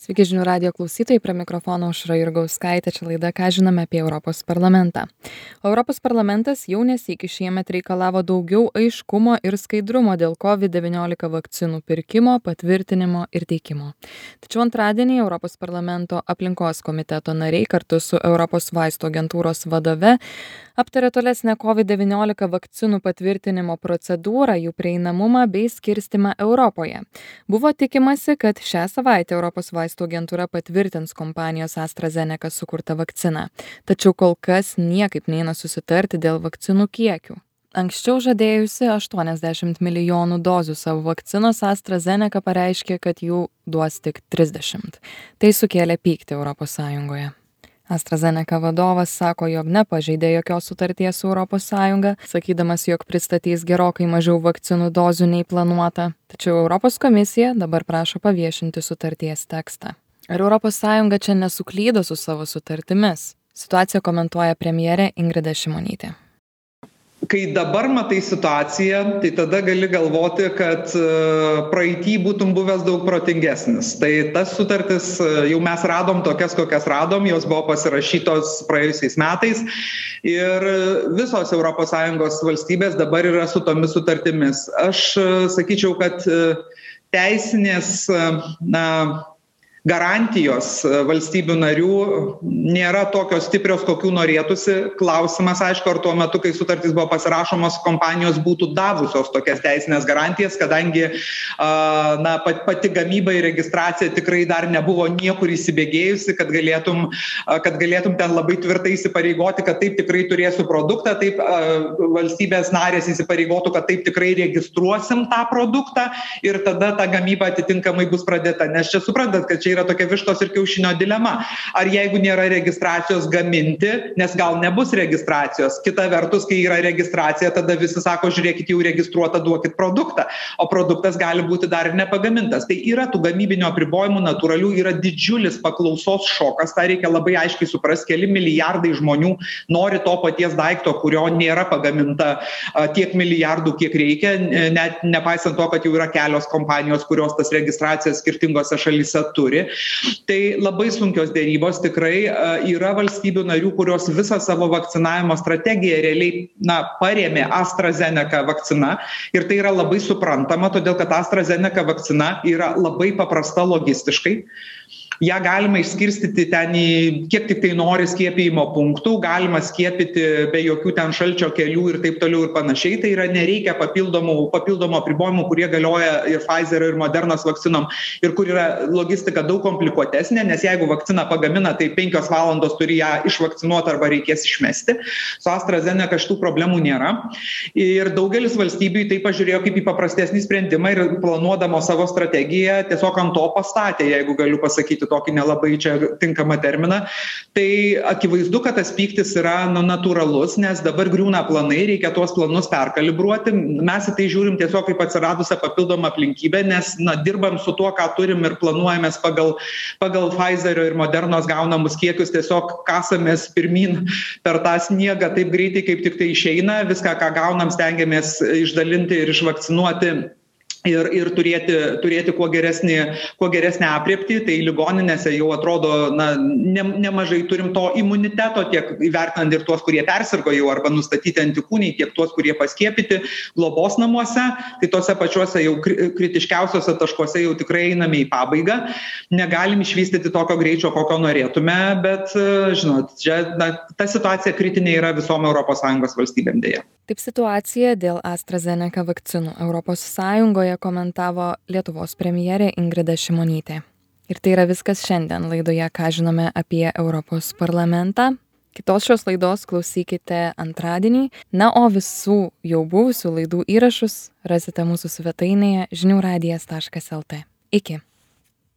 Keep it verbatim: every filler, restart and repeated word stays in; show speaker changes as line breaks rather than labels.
Sveiki žinių radijo klausytojai, prie mikrofono Aušra Jurgauskaitė, čia laida Ką žinome apie Europos parlamentą. Europos parlamentas jau nesykį šiemet reikalavo daugiau aiškumo ir skaidrumo dėl COVID devyniolika vakcinų pirkimo, patvirtinimo ir teikimo. Tačiau antradienį Europos parlamento aplinkos komiteto nariai kartu su Europos vaistų agentūros vadove aptarė tolesnę COVID devyniolika vakcinų patvirtinimo procedūrą, jų prieinamumą bei skirstimą Europoje. Buvo tikimasi, kad šią savaitę Europos vaistų agentūra patvirtins kompanijos AstraZeneca sukurtą vakciną. Tačiau kol kas niekaip neina susitarti dėl vakcinų kiekių. Anksčiau žadėjusi aštuoniasdešimt milijonų dozių savo vakcinos, AstraZeneca pareiškė, kad jų duos tik trisdešimt. Tai sukėlė pyktį Europos Sąjungoje. AstraZeneca vadovas sako, jog nepažeidė jokios sutarties su Europos Sąjunga, sakydamas, jog pristatys gerokai mažiau vakcinų dozių nei planuota. Tačiau Europos komisija dabar prašo paviešinti sutarties tekstą. Ar Europos Sąjunga čia nesuklydo su savo sutartimis? Situaciją komentuoja premjerė Ingrida Šimonytė.
Kai dabar matai situaciją, tai tada gali galvoti, kad praeitį būtum buvęs daug protingesnis. Tai tas sutartis jau mes radom tokias, kokias radom, jos buvo pasirašytos praėjusiais metais ir visos Europos Sąjungos valstybės dabar yra su tomis sutartimis. Aš sakyčiau, kad teisinės na, garantijos valstybių narių nėra tokios stiprios, kokių norėtųsi. Klausimas, aišku, ar tuo metu, kai sutartys buvo pasirašomos, kompanijos būtų davusios tokias teisinės garantijas, kadangi na, pati gamyba ir registracija tikrai dar nebuvo niekur įsibėgėjusi, kad galėtum, kad galėtum ten labai tvirtai įsipareigoti, kad taip tikrai turėsiu produktą, taip valstybės narės įsipareigotų, kad taip tikrai registruosim tą produktą ir tada ta gamyba atitinkamai bus pradėta. Nes čia suprantat, kad čia yra tokia vištos ir kiaušinio dilema. Ar jeigu nėra registracijos gaminti, nes gal nebus registracijos. Kita vertus, kai yra registracija, tada visi sako, žiūrėkit, jau registruota, duokit produktą. O produktas gali būti dar ir nepagamintas. Tai yra tų gamybinio apribojimų natūralių, yra didžiulis paklausos šokas. Tai reikia labai aiškiai suprasti, keli milijardai žmonių nori to paties daikto, kurio nėra pagaminta tiek milijardų, kiek reikia, net nepaisant to, kad jau yra kelios kompanijos, kurios tas registracijas skirtingose šalyse turi. Tai labai sunkios dėrybos tikrai. Yra valstybių narių, kurios visą savo vakcinavimo strategiją realiai na, parėmė AstraZeneca vakcina ir tai yra labai suprantama, todėl kad AstraZeneca vakcina yra labai paprasta logistiškai. Ja galima išskirstyti ten į kiek tik tai nori skiepijimo punktų, galima skiepyti be jokių ten šalčio kelių ir taip toliau ir panašiai. Tai yra nereikia papildomų, papildomų apribojimų, kurie galioja ir Pfizer ir Modernos vakcinom ir kur yra logistika daug komplikuotesnė, nes jeigu vakciną pagamina, tai penkios valandos turi ją išvakcinuoti arba reikės išmesti. Su AstraZeneca šitų problemų nėra. Ir daugelis valstybių tai pažiūrėjo kaip į paprastesnį sprendimą ir planuodamo savo strategiją tiesiog ant to pastatė, jeigu galiu pasakyti tokį nelabai čia tinkamą terminą. Tai akivaizdu, kad tas pyktis yra nu, natūralus, nes dabar griūna planai, reikia tuos planus perkalibruoti. Mes į tai žiūrim tiesiog kaip atsiradusią papildomą aplinkybę, nes na, dirbam su tuo, ką turim ir planuojamės pagal, pagal Pfizerio ir Modernos gaunamus kiekius, tiesiog kasamės pirmin per tą sniegą taip greitai, kaip tik tai išeina. Viską, ką gaunam, stengiamės išdalinti ir išvakcinuoti. Ir, ir turėti, turėti kuo geresnį, kuo geresnę aprieptį, tai ligoninėse jau atrodo na, ne, nemažai turim to imuniteto, tiek įvertinant ir tuos, kurie persirgo jau arba nustatyti antikūniai, tiek tuos, kurie paskiepyti globos namuose, tai tose pačiuose jau kritiškiausiose taškuose jau tikrai einame į pabaigą. Negalim išvystyti tokio greičio, kokio norėtume, bet, žinot, čia, na, ta situacija kritinė yra visom Europos Sąjungos valstybėm dėja.
Taip situacija dėl AstraZeneca vakcinų Europos Sąjungoje komentavo Lietuvos premjerė Ingrida Šimonytė. Ir tai yra viskas šiandien laidoje Ką žinome apie Europos parlamentą. Kitos šios laidos klausykite antradienį. Na, o visų jau buvusių laidų įrašus rasite mūsų svetainėje žinių radijas taškas el tė. Iki.